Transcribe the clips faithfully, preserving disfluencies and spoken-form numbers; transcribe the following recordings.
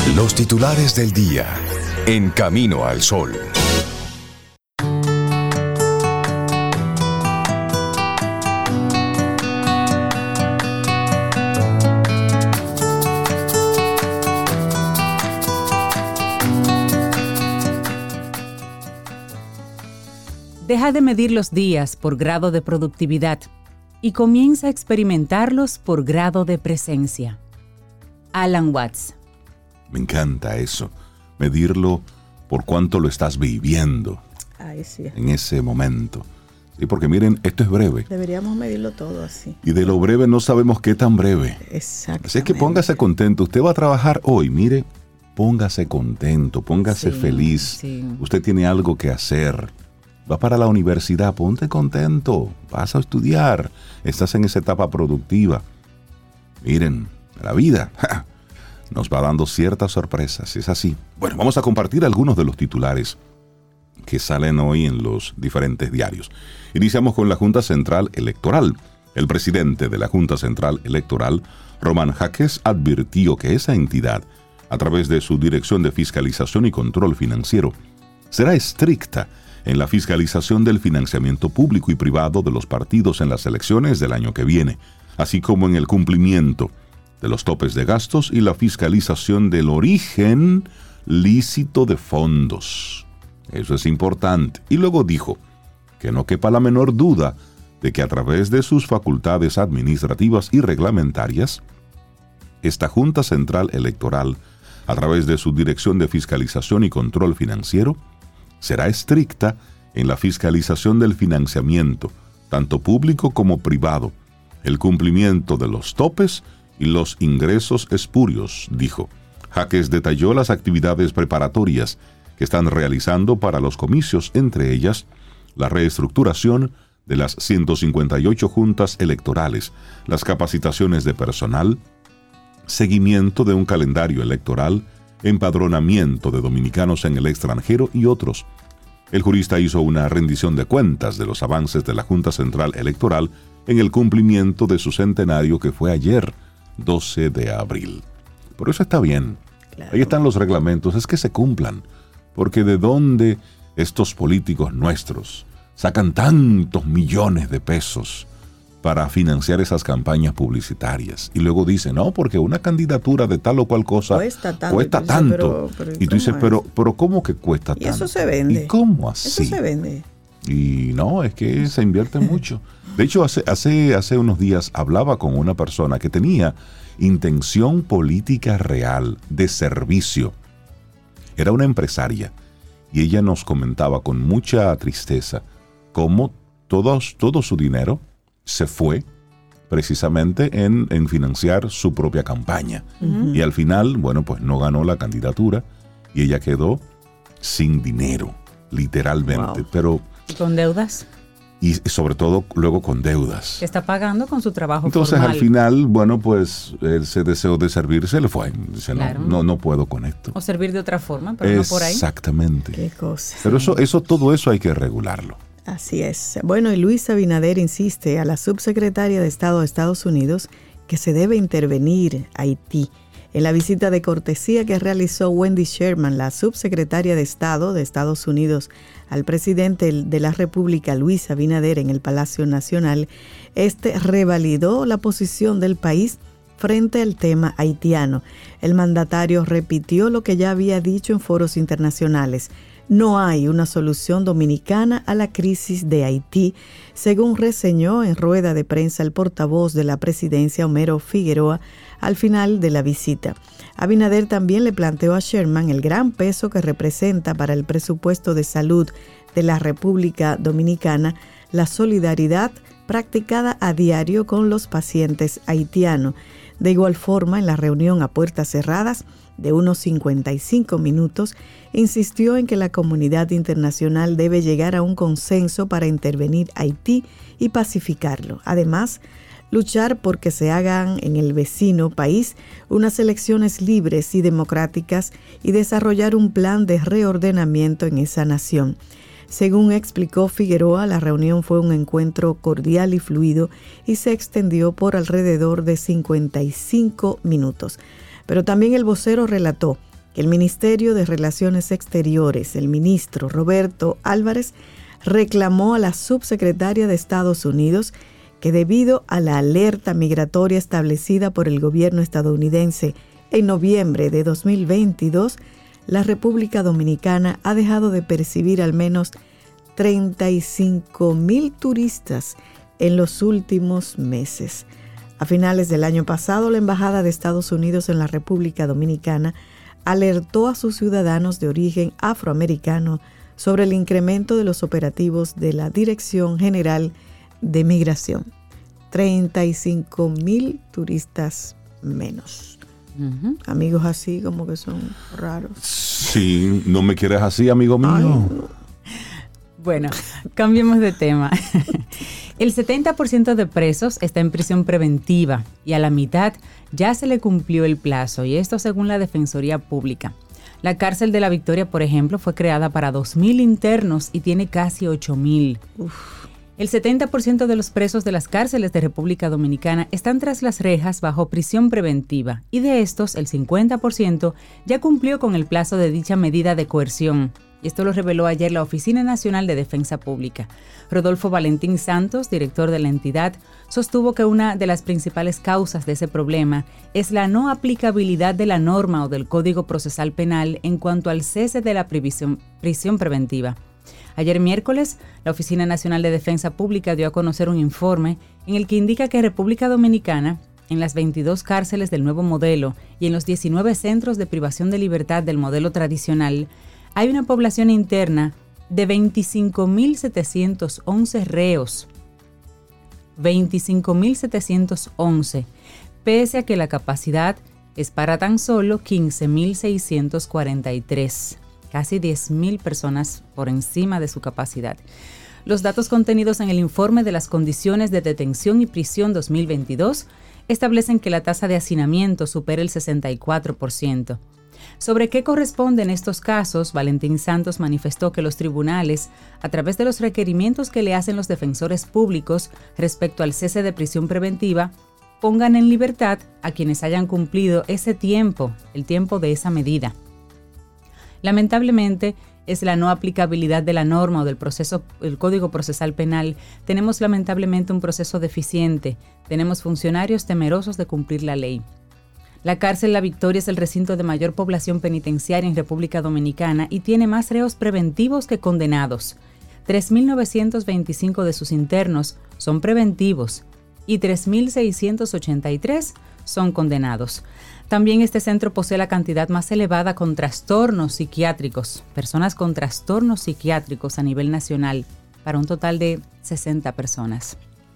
Los titulares del día en Camino al Sol. Deja de medir los días por grado de productividad y comienza a experimentarlos por grado de presencia. Alan Watts. Me encanta eso, medirlo por cuánto lo estás viviendo. Ay, sí. En ese momento. Sí, porque miren, esto es breve. Deberíamos medirlo todo así. Y de lo breve no sabemos qué tan breve. Exacto. Así es que póngase contento. Usted va a trabajar hoy, mire, póngase contento, póngase Sí, feliz. sí. Usted tiene algo que hacer. Va para la universidad, ponte contento. Vas a estudiar. Estás en esa etapa productiva. Miren, la vida ¡ja! Nos va dando ciertas sorpresas, es así. Bueno, vamos a compartir algunos de los titulares que salen hoy en los diferentes diarios. Iniciamos con la Junta Central Electoral. El presidente de la Junta Central Electoral, Román Jaques, advirtió que esa entidad, a través de su Dirección de Fiscalización y Control Financiero, será estricta en la fiscalización del financiamiento público y privado de los partidos en las elecciones del año que viene, así como en el cumplimiento de los topes de gastos y la fiscalización del origen lícito de fondos. Eso es importante. Y luego dijo que no quepa la menor duda de que a través de sus facultades administrativas y reglamentarias, esta Junta Central Electoral, a través de su Dirección de Fiscalización y Control Financiero, será estricta en la fiscalización del financiamiento, tanto público como privado, el cumplimiento de los topes y los ingresos espurios, dijo. Jaques detalló las actividades preparatorias que están realizando para los comicios, entre ellas la reestructuración de las ciento cincuenta y ocho juntas electorales, las capacitaciones de personal, seguimiento de un calendario electoral, empadronamiento de dominicanos en el extranjero y otros. El jurista hizo una rendición de cuentas de los avances de la Junta Central Electoral en el cumplimiento de su centenario que fue ayer, doce de abril. Por eso está bien. Claro. Ahí están los reglamentos, es que se cumplan. Porque ¿de dónde estos políticos nuestros sacan tantos millones de pesos para financiar esas campañas publicitarias? Y luego dicen, no, porque una candidatura de tal o cual cosa cuesta tanto. Cuesta tanto. Pero, pero, y tú dices, pero, pero ¿cómo que cuesta tanto? Y eso se vende. ¿Y cómo así? Eso se vende. Y no, es que se invierte mucho. De hecho, hace, hace, hace unos días hablaba con una persona que tenía intención política real, de servicio. Era una empresaria y ella nos comentaba con mucha tristeza cómo todos, todo su dinero se fue precisamente en, en financiar su propia campaña. Uh-huh. Y al final, bueno, pues no ganó la candidatura y ella quedó sin dinero, literalmente. Wow. Pero ¿y con deudas? Y sobre todo luego con deudas. Que está pagando con su trabajo Entonces formal. Al final, bueno, pues ese deseo de servir se le fue. Dice, claro. no, no, no puedo con esto. O servir de otra forma, pero no por ahí. Exactamente. Qué cosa. Pero eso, eso, todo eso hay que regularlo. Así es. Bueno, y Luis Abinader insiste a la subsecretaria de Estado de Estados Unidos que se debe intervenir Haití. En la visita de cortesía que realizó Wendy Sherman, la subsecretaria de Estado de Estados Unidos, al presidente de la República, Luis Abinader, en el Palacio Nacional, este revalidó la posición del país frente al tema haitiano. El mandatario repitió lo que ya había dicho en foros internacionales. No hay una solución dominicana a la crisis de Haití, según reseñó en rueda de prensa el portavoz de la presidencia, Homero Figueroa, al final de la visita. Abinader también le planteó a Sherman el gran peso que representa para el presupuesto de salud de la República Dominicana la solidaridad practicada a diario con los pacientes haitianos. De igual forma, en la reunión a puertas cerradas de unos cincuenta y cinco minutos, insistió en que la comunidad internacional debe llegar a un consenso para intervenir Haití y pacificarlo. Además, luchar por que se hagan en el vecino país unas elecciones libres y democráticas y desarrollar un plan de reordenamiento en esa nación. Según explicó Figueroa, la reunión fue un encuentro cordial y fluido y se extendió por alrededor de cincuenta y cinco minutos. Pero también el vocero relató El Ministerio de Relaciones Exteriores, el ministro Roberto Álvarez, reclamó a la subsecretaria de Estados Unidos que debido a la alerta migratoria establecida por el gobierno estadounidense en noviembre de dos mil veintidós, la República Dominicana ha dejado de percibir al menos treinta y cinco mil turistas en los últimos meses. A finales del año pasado, la Embajada de Estados Unidos en la República Dominicana alertó a sus ciudadanos de origen afroamericano sobre el incremento de los operativos de la Dirección General de Migración. treinta y cinco mil turistas menos. Uh-huh. Amigos así como que son raros. Sí, no me quieres así, amigo mío. Ay, no. Bueno, cambiemos de tema. El setenta por ciento de presos está en prisión preventiva y a la mitad ya se le cumplió el plazo, y esto según la Defensoría Pública. La cárcel de La Victoria, por ejemplo, fue creada para dos mil internos y tiene casi ocho mil. Uf. El setenta por ciento de los presos de las cárceles de República Dominicana están tras las rejas bajo prisión preventiva, y de estos el cincuenta por ciento ya cumplió con el plazo de dicha medida de coerción. Y esto lo reveló ayer la Oficina Nacional de Defensa Pública. Rodolfo Valentín Santos, director de la entidad, sostuvo que una de las principales causas de ese problema es la no aplicabilidad de la norma o del Código Procesal Penal en cuanto al cese de la prisión, prisión preventiva. Ayer miércoles, la Oficina Nacional de Defensa Pública dio a conocer un informe en el que indica que República Dominicana, en las veintidós cárceles del nuevo modelo y en los diecinueve centros de privación de libertad del modelo tradicional, hay una población interna de veinticinco mil setecientos once reos. veinticinco mil setecientos once, pese a que la capacidad es para tan solo quince mil seiscientos cuarenta y tres, casi diez mil personas por encima de su capacidad. Los datos contenidos en el informe de las condiciones de detención y prisión dos mil veintidós establecen que la tasa de hacinamiento supera el sesenta y cuatro por ciento. Sobre qué corresponden estos casos, Valentín Santos manifestó que los tribunales, a través de los requerimientos que le hacen los defensores públicos respecto al cese de prisión preventiva, pongan en libertad a quienes hayan cumplido ese tiempo, el tiempo de esa medida. Lamentablemente, es la no aplicabilidad de la norma o del proceso, el Código Procesal Penal. Tenemos lamentablemente un proceso deficiente, tenemos funcionarios temerosos de cumplir la ley. La cárcel La Victoria es el recinto de mayor población penitenciaria en República Dominicana y tiene más reos preventivos que condenados. tres mil novecientos veinticinco de sus internos son preventivos y tres mil seiscientos ochenta y tres son condenados. También este centro posee la cantidad más elevada con trastornos psiquiátricos, personas con trastornos psiquiátricos a nivel nacional, para un total de sesenta personas.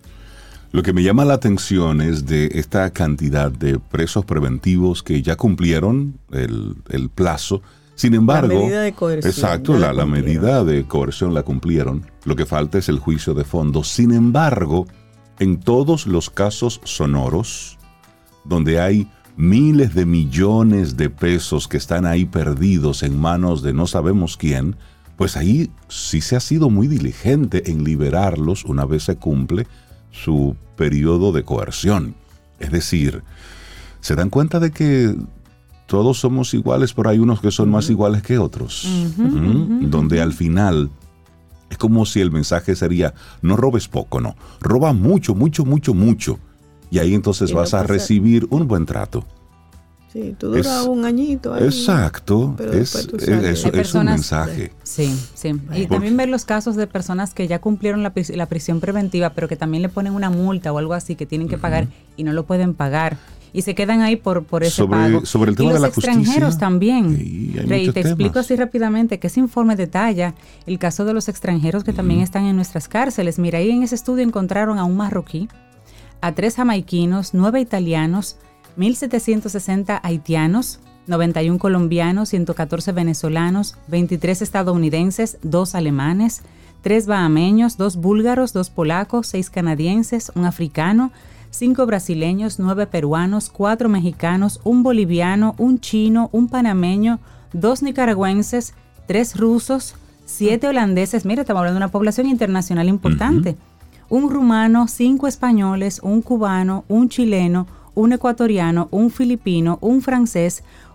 Lo que me llama la atención es de esta cantidad de presos preventivos que ya cumplieron el, el plazo. Sin embargo, la medida de coerción, exacto, la, la medida de coerción la cumplieron. Lo que falta es el juicio de fondo. Sin embargo, en todos los casos sonoros, donde hay miles de millones de pesos que están ahí perdidos en manos de no sabemos quién, pues ahí sí se ha sido muy diligente en liberarlos una vez se cumple su periodo de coerción. Es decir, se dan cuenta de que todos somos iguales, pero hay unos que son uh-huh. más iguales que otros. Uh-huh, ¿Mm? uh-huh. Donde al final es como si el mensaje sería, no robes poco, no. Roba mucho, mucho, mucho, mucho. Y ahí entonces y vas no a recibir un buen trato. Sí, tú duras es, un añito ahí. Exacto, es, es, es, es un mensaje. Sí, sí. Y también ver los casos de personas que ya cumplieron la, la prisión preventiva, pero que también le ponen una multa o algo así que tienen que uh-huh. pagar y no lo pueden pagar. Y se quedan ahí por, por ese sobre, pago. Sobre el tema y los de la extranjeros justicia, también. Sí, Rey, te temas. explico así rápidamente que ese informe detalla el caso de los extranjeros que uh-huh. también están en nuestras cárceles. Mira, ahí en ese estudio encontraron a un marroquí, a tres jamaiquinos, nueve italianos, mil setecientos sesenta haitianos, noventa y uno colombianos, ciento catorce venezolanos, veintitrés estadounidenses, dos alemanes, tres bahameños, dos búlgaros, dos polacos, seis canadienses, un africano, cinco brasileños, nueve peruanos, cuatro mexicanos, un boliviano, un chino, un panameño, dos nicaragüenses, tres rusos, siete holandeses. Mira, estamos hablando de una población internacional importante. Uh-huh. Un rumano, cinco españoles, un cubano, un chileno, un ecuatoriano, un filipino, un francés,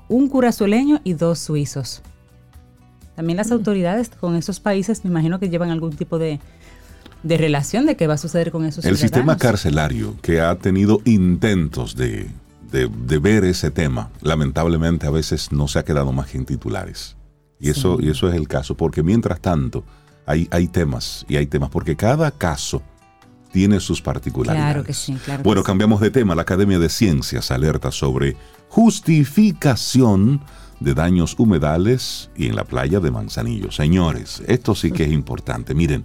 un curazueleño y dos suizos. También las mm. autoridades con esos países me imagino que llevan algún tipo de, de relación de qué va a suceder con esos El ciudadanos. Sistema carcelario, que ha tenido intentos de, de, de ver ese tema, lamentablemente a veces no se ha quedado más que en titulares. Y eso, sí. y eso es el caso, porque mientras tanto hay, hay temas y hay temas, porque cada caso tiene sus particularidades. Claro que sí, claro bueno, que cambiamos sí. de tema. La Academia de Ciencias alerta sobre justificación de daños humedales y en la playa de Manzanillo. Señores, esto sí que es importante. Miren,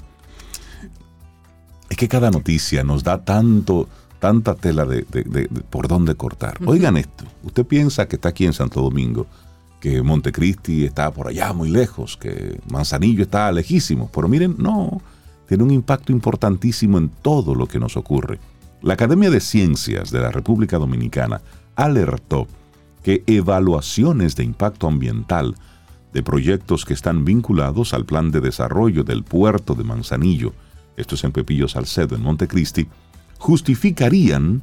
es que cada noticia nos da tanto, tanta tela de, de, de, de por dónde cortar. Uh-huh. Oigan esto, usted piensa que está aquí en Santo Domingo, que Montecristi está por allá muy lejos, que Manzanillo está lejísimo, pero miren, no, tiene un impacto importantísimo en todo lo que nos ocurre. La Academia de Ciencias de la República Dominicana alertó que evaluaciones de impacto ambiental de proyectos que están vinculados al plan de desarrollo del puerto de Manzanillo, esto es en Pepillo Salcedo, en Montecristi, justificarían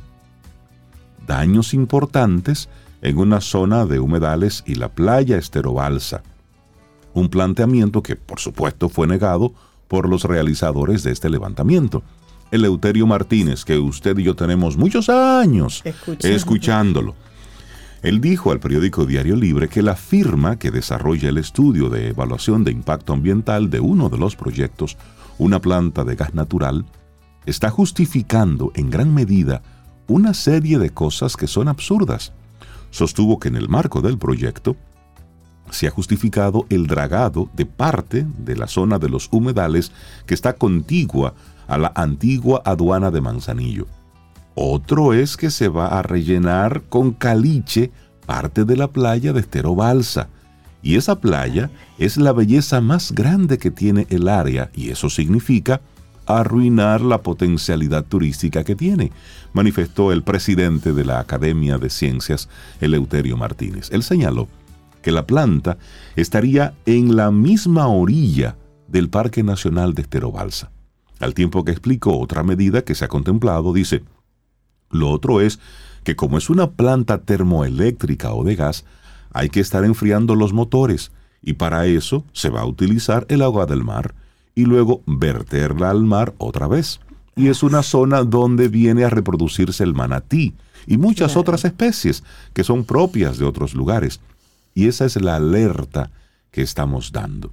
daños importantes en una zona de humedales y la playa Estero Balsa. Un planteamiento que, por supuesto, fue negado por los realizadores de este levantamiento. Eleuterio Martínez, que usted y yo tenemos muchos años Escuchando. escuchándolo. Él dijo al periódico Diario Libre que la firma que desarrolla el estudio de evaluación de impacto ambiental de uno de los proyectos, una planta de gas natural, está justificando en gran medida una serie de cosas que son absurdas. Sostuvo que en el marco del proyecto se ha justificado el dragado de parte de la zona de los humedales que está contigua a la antigua aduana de Manzanillo. Otro es que se va a rellenar con caliche parte de la playa de Estero Balsa. Y esa playa es la belleza más grande que tiene el área, y eso significa arruinar la potencialidad turística que tiene, manifestó el presidente de la Academia de Ciencias, Eleuterio Martínez. Él señaló que la planta estaría en la misma orilla del Parque Nacional de Estero Balsa, al tiempo que explicó otra medida que se ha contemplado. Dice, lo otro es que como es una planta termoeléctrica o de gas, hay que estar enfriando los motores, y para eso se va a utilizar el agua del mar y luego verterla al mar otra vez. Y es una zona donde viene a reproducirse el manatí y muchas claro. otras especies que son propias de otros lugares. Y esa es la alerta que estamos dando.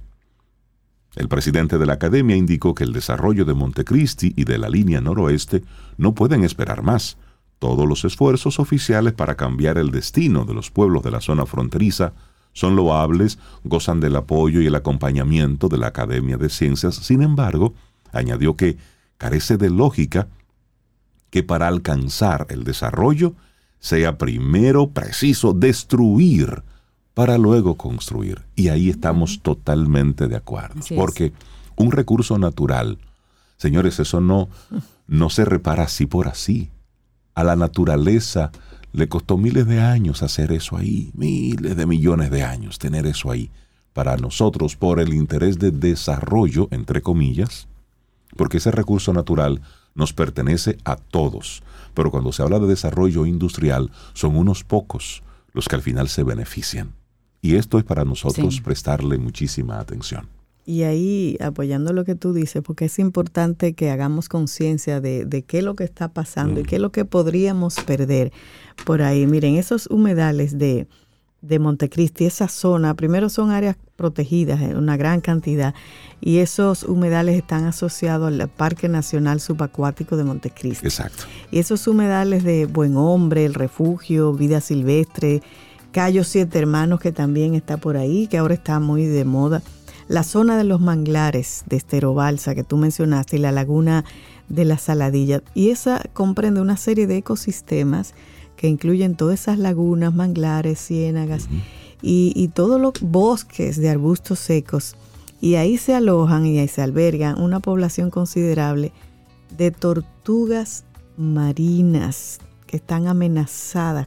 El presidente de la Academia indicó que el desarrollo de Montecristi y de la línea noroeste no pueden esperar más. Todos los esfuerzos oficiales para cambiar el destino de los pueblos de la zona fronteriza son loables, gozan del apoyo y el acompañamiento de la Academia de Ciencias. Sin embargo, añadió que carece de lógica que para alcanzar el desarrollo sea primero preciso destruir para luego construir. Y ahí estamos totalmente de acuerdo. Así porque es. Un recurso natural, señores, eso no, no se repara así por así. A la naturaleza le costó miles de años hacer eso ahí, miles de millones de años tener eso ahí. Para nosotros, por el interés de desarrollo, entre comillas, porque ese recurso natural nos pertenece a todos. Pero cuando se habla de desarrollo industrial, son unos pocos los que al final se benefician. Y esto es para nosotros sí. prestarle muchísima atención. Y ahí, apoyando lo que tú dices, porque es importante que hagamos conciencia de, de qué es lo que está pasando mm. y qué es lo que podríamos perder por ahí. Miren, esos humedales de, de Montecristi, esa zona, primero son áreas protegidas en una gran cantidad, y esos humedales están asociados al Parque Nacional Subacuático de Montecristi. Exacto. Y esos humedales de Buen Hombre, El Refugio, Vida Silvestre, Cayo Siete Hermanos, que también está por ahí, que ahora está muy de moda. La zona de los manglares de Estero Balsa que tú mencionaste y la laguna de la Saladilla. Y esa comprende una serie de ecosistemas que incluyen todas esas lagunas, manglares, ciénagas uh-huh. y, y todos los bosques de arbustos secos. Y ahí se alojan y ahí se albergan una población considerable de tortugas marinas que están amenazadas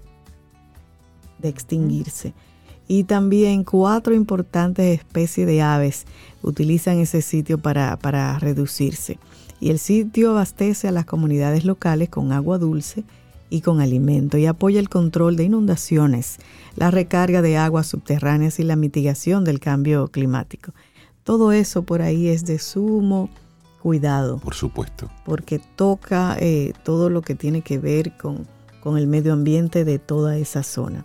de extinguirse. Uh-huh. Y también cuatro importantes especies de aves utilizan ese sitio para, para reducirse. Y el sitio abastece a las comunidades locales con agua dulce y con alimento, y apoya el control de inundaciones, la recarga de aguas subterráneas y la mitigación del cambio climático. Todo eso por ahí es de sumo cuidado. Por supuesto. Porque toca eh, todo lo que tiene que ver con, con el medio ambiente de toda esa zona.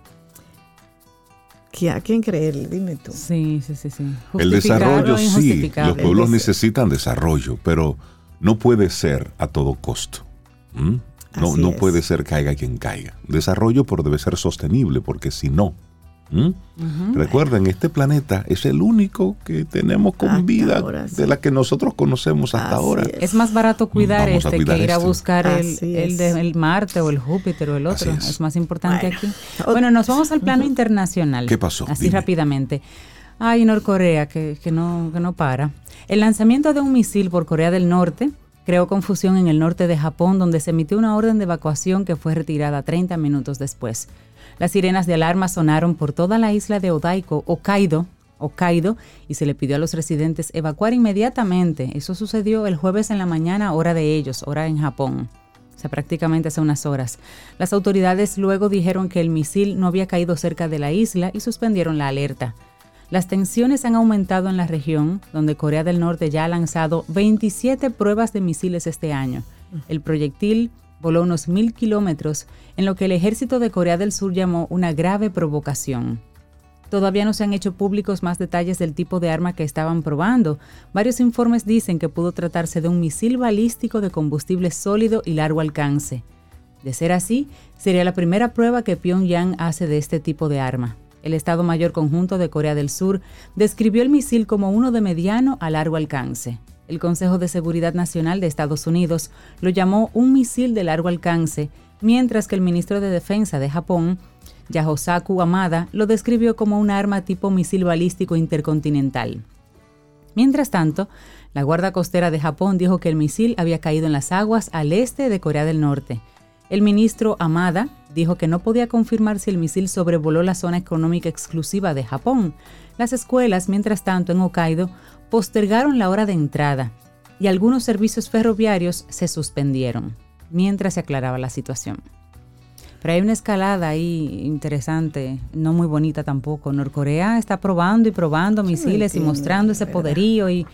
¿A quién creerle? Dime tú. Sí, sí, sí. sí. El desarrollo, sí. Los pueblos necesitan desarrollo, pero no puede ser a todo costo. ¿Mm? No, no puede ser caiga quien caiga. Desarrollo pero debe ser sostenible, porque si no... ¿Mm? Uh-huh. Recuerden, este planeta es el único que tenemos con hasta vida ahora, sí. de la que nosotros conocemos hasta Así ahora. Es. es más barato cuidar Vamos este cuidar que ir a buscar el, el, de, el Marte o el Júpiter o el otro. Es. es más importante bueno. aquí. Bueno, nos vamos al plano uh-huh. internacional. ¿Qué pasó? Así Dime. rápidamente. Ay, Norcorea, que, que, no, que no para. El lanzamiento de un misil por Corea del Norte creó confusión en el norte de Japón, donde se emitió una orden de evacuación que fue retirada treinta minutos después. Las sirenas de alarma sonaron por toda la isla de Hokkaido, Hokkaido, Hokkaido, y se le pidió a los residentes evacuar inmediatamente. Eso sucedió el jueves en la mañana, hora de ellos, hora en Japón. O sea, prácticamente hace unas horas. Las autoridades luego dijeron que el misil no había caído cerca de la isla y suspendieron la alerta. Las tensiones han aumentado en la región, donde Corea del Norte ya ha lanzado veintisiete pruebas de misiles este año. El proyectil voló unos mil kilómetros, en lo que el ejército de Corea del Sur llamó una grave provocación. Todavía no se han hecho públicos más detalles del tipo de arma que estaban probando. Varios informes dicen que pudo tratarse de un misil balístico de combustible sólido y largo alcance. De ser así, sería la primera prueba que Pyongyang hace de este tipo de arma. El Estado Mayor Conjunto de Corea del Sur describió el misil como uno de mediano a largo alcance. El Consejo de Seguridad Nacional de Estados Unidos lo llamó un misil de largo alcance, mientras que el ministro de Defensa de Japón, Yahosaku Amada, lo describió como un arma tipo misil balístico intercontinental. Mientras tanto, la Guardia Costera de Japón dijo que el misil había caído en las aguas al este de Corea del Norte. El ministro Amada dijo que no podía confirmar si el misil sobrevoló la zona económica exclusiva de Japón. Las escuelas, mientras tanto, en Hokkaido, postergaron la hora de entrada y algunos servicios ferroviarios se suspendieron mientras se aclaraba la situación. Pero hay una escalada ahí interesante, no muy bonita tampoco. Norcorea está probando y probando misiles y mostrando ese poderío. Y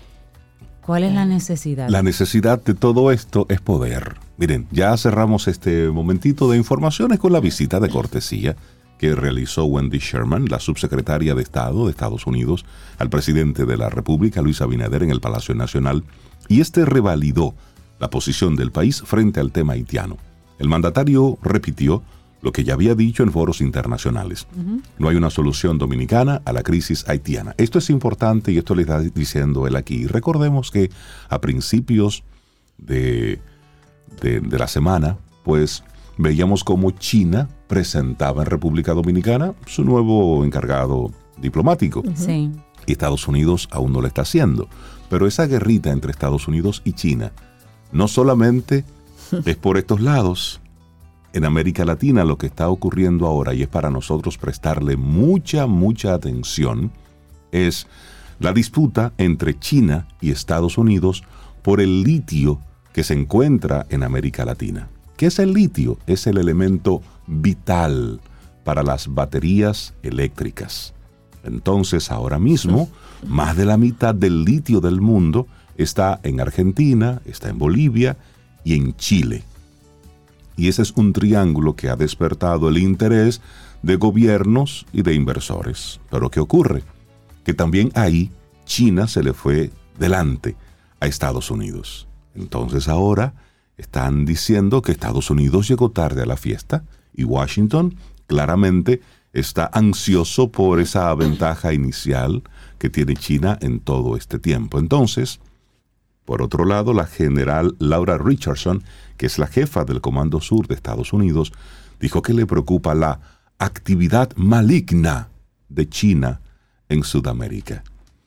¿cuál es la necesidad? La necesidad de todo esto es poder. Miren, ya cerramos este momentito de informaciones con la visita de cortesía que realizó Wendy Sherman, la subsecretaria de Estado de Estados Unidos, al presidente de la República, Luis Abinader, en el Palacio Nacional, y este revalidó la posición del país frente al tema haitiano. El mandatario repitió lo que ya había dicho en foros internacionales. Uh-huh. No hay una solución dominicana a la crisis haitiana. Esto es importante y esto le está diciendo él aquí. Recordemos que a principios de, de, de la semana, pues veíamos cómo China presentaba en República Dominicana su nuevo encargado diplomático. Uh-huh. Sí. Y Estados Unidos aún no lo está haciendo. Pero esa guerrita entre Estados Unidos y China no solamente es por estos lados. En América Latina lo que está ocurriendo ahora, y es para nosotros prestarle mucha, mucha atención, es la disputa entre China y Estados Unidos por el litio que se encuentra en América Latina. ¿Qué es el litio? Es el elemento vital para las baterías eléctricas. Entonces, ahora mismo, más de la mitad del litio del mundo está en Argentina, está en Bolivia y en Chile. Y ese es un triángulo que ha despertado el interés de gobiernos y de inversores. Pero ¿qué ocurre? Que también ahí China se le fue delante a Estados Unidos. Entonces ahora están diciendo que Estados Unidos llegó tarde a la fiesta y Washington claramente está ansioso por esa ventaja inicial que tiene China en todo este tiempo. Entonces, por otro lado, la general Laura Richardson, que es la jefa del Comando Sur de Estados Unidos, dijo que le preocupa la actividad maligna de China en Sudamérica.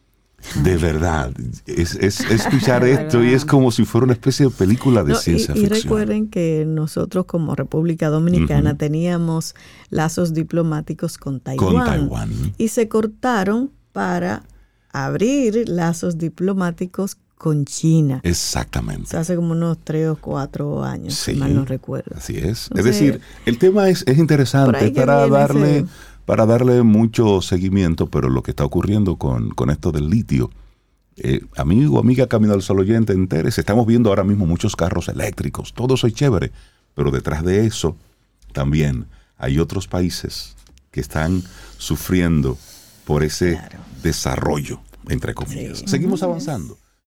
De verdad, es, es, es escuchar esto y es como si fuera una especie de película de no, ciencia y, ficción. Y recuerden que nosotros como República Dominicana uh-huh. teníamos lazos diplomáticos con Taiwán, con Taiwán y se cortaron para abrir lazos diplomáticos con China. Exactamente. O sea, hace como unos tres o cuatro años, sí, si mal no recuerdo. Así es. Entonces, es decir, el tema es, es interesante para darle, ese... para darle mucho seguimiento, pero lo que está ocurriendo con, con esto del litio, eh, amigo, amiga Camino al Sol oyente, entérese, estamos viendo ahora mismo muchos carros eléctricos, todo eso es chévere, pero detrás de eso también hay otros países que están sufriendo por ese claro. desarrollo, entre comillas. Sí. Seguimos avanzando.